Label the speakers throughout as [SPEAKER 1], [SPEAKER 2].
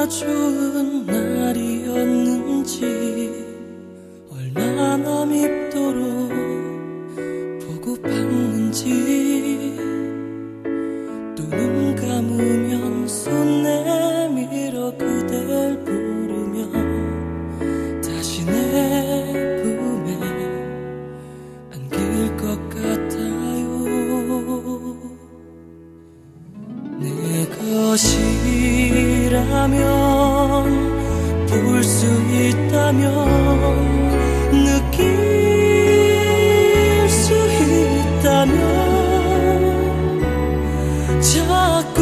[SPEAKER 1] 좋은 날이었는지 얼마나 밉도록 보고팠는지 또 눈 감으면 손 내밀어 그댈 부르며 다시 내 품에 안길 것 같아요. 내 것이라면 볼 수 있다면 느낄 수 있다면 자꾸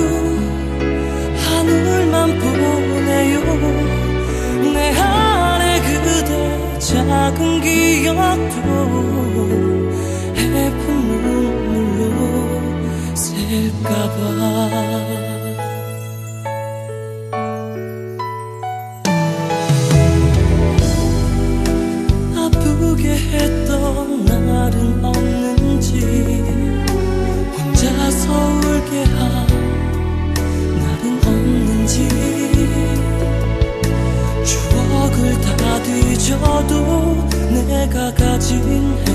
[SPEAKER 1] 하늘만 보내요. 내 안에 그대 작은 기억도 해픈 눈물로 셀까봐. 했던 날은 없는지 혼자서 울게 한 날은 없는지 추억을 다 뒤져도 내가 가진